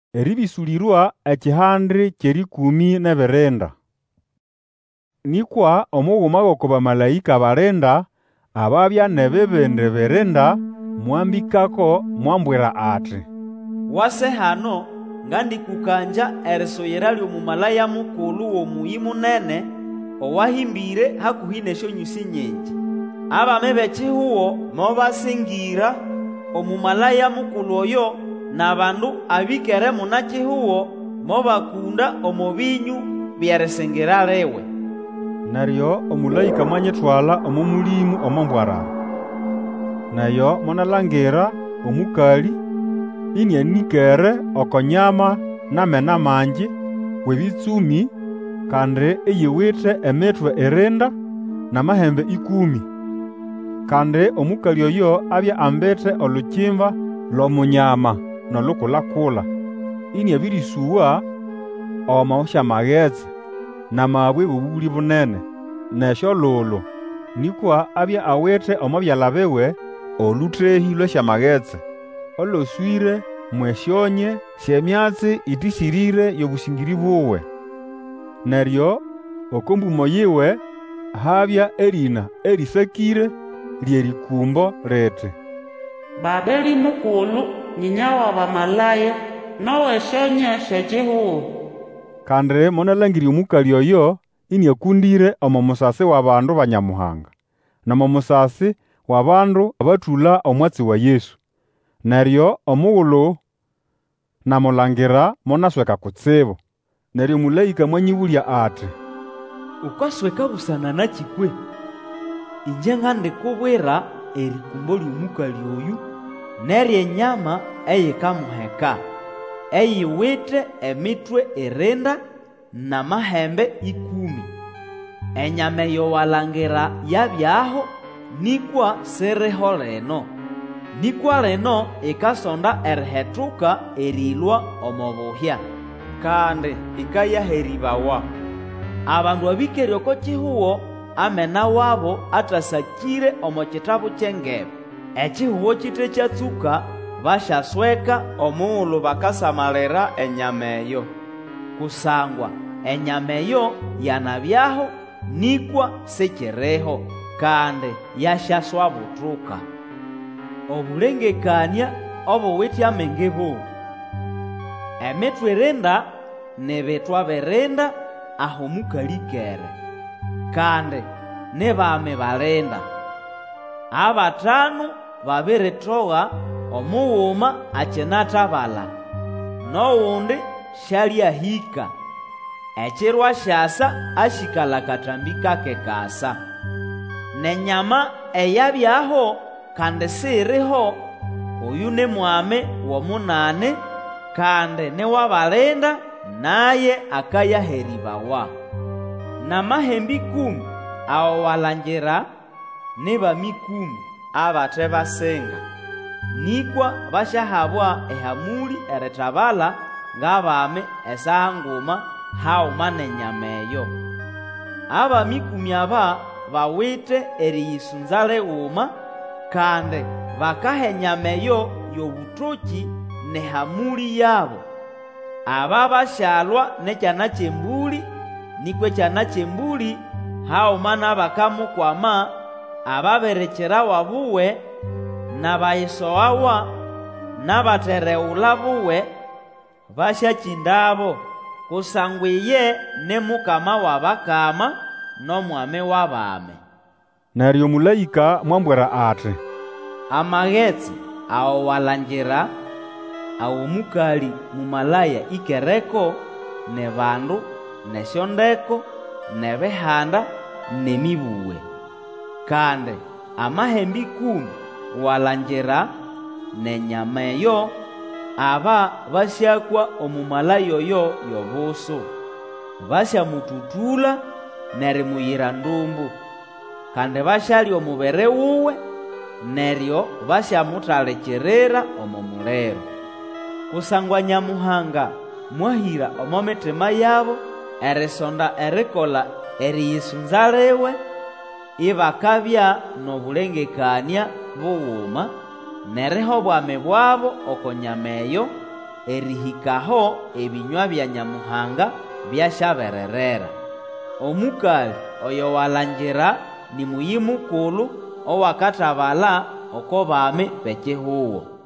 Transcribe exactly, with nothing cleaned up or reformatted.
eribisulirwa ekihandi kyerikumi nebirinda. Nikwa omughuma g'oko bamalayika balinda ababya nebibindi birinda mwambikako mwambwira ati, wase hano ngandikukanja erisuyira ly'omumalaya mukulu w'omuyi munene owahimbire hakuhi n'esyonyusi nyingi. Abami b'ekihuho mobasingira omumalaya mukulu oyo, n'abandu abikere muna kihuho mobakunda omu binyu by'erisingira liwe. Neryo omulayika mwanyithwala omu mulimu omombwarara. Nayo monalangira omukali inianikere okonyama n'amena mangi w'ebitsumi, kandi eyiwithe emitwe irinda n'amahembe ikumi. Kandi omukali oyo abya ambithe olukimba l'omunyama n'olukulakula, iniabirisuwa omo syamaghetse n'amabwe w'obubuli bunene n'esyolulu, nikwa abya awithe omo byala biwe oluthehi lw'esyamaghetse oloswire mw'esyonye sy'emyatsi itisirire y'obusingiri buwe. Neryo oko mbumo yiwe habya erina erisakire ly'erikumbo liti, Babeli mukulu nyinya wa bamalaya n'ow'esyonye sy'ekihuho. Kandi monalangiri omukali oyo iniakundire omo musasi w'abandu ba Nyamuhanga n'omo musasi w'abandu abathula omwatsi wa Yesu. Neryo omughulu namulangira monasweka kutsibu. Neryo omulayika mwanyibulya ati, Ukasweka busana nakikwe? Inje ngandikubwira erikumbo ly'omukali oyu n'ery'enyama eyikamuheka, eyiwithe emitwe irinda n'amahembe ikumi. Enyama eyo walangira yabyaho, nikwa siriho lino. Nikwa lino ikasonda erihethuka erilwa omo buhya, kandi ikayaheribawa. Abandu abikere oko kihuho amena wabo atasakire omo kitabu ky'engebe. Ekihuho kithe kyatsuka basyasweka omughulu bakasamalira enyama eyo. Kusangwa enyama eyo yanabyaho, nikwa sikiriho, kandi yasyaswabuthuka. Obulengekania obuwithe amenge bubu. Emitwe irinda n'ebithwa birinda aho omukali kere, kandi n'ebami balinda. Abatanu babirithowa, omughuma akinathabala, n'owundi syalyahika. Ekirwa syasa asyikala katambi kake kasa. N'enyama eyabyaho kandi siriho, oyu ni mwami w'omunane, kandi niw'abalinda, naye akayaheribawa. N'amahembe ikumi awo walangira ni bami ikumi abathe basinga, nikwa basyahabwa ehamuli erithabala ng'abami esaha nguma hauma n'enyama eyo. Abami ikumi aba bawithe eriyisunza lighuma, kandi bakaha enyama eyo y'obuthoki n'ehamuli yabo. Aba basyalwa n'ekyana ky'embuli, nikwa ekyana ky'embuli hauma n'abakamukwama ababirikirawa buwe n'abayisowawa n'abatereghula buwe basyakyindabo, kusangwa iye ni mukama w'abakama n'omwami w'abami. Neryo omulayika mwambwira ati, Amaghetse awo walangira awo omukali mumalaya ikereko, ne bandu n'esyondeko n'ebihanda n'emibuwe. Kandi amahembe ikumi walangira n'enyama eyo aba basyakwa omumalaya oyo y'obusu, basyamuthuthula nerimuyira ndumbu, kandi basyalya omubiri wuwe, neryo basyamuthalikirira omo muliro. Kusangwa Nyamuhanga mwahira omo mitima yabo erisonda erikola eriyisunza liwe, ibakabya n'obulengekania bughuma, neriho obwami bwabo oko nyama eyo erihikaho ebinywa bya Nyamuhanga byashabererera. Omukali oyo walangira ni muyi mukulu owakatabala oko bami bekihuwo.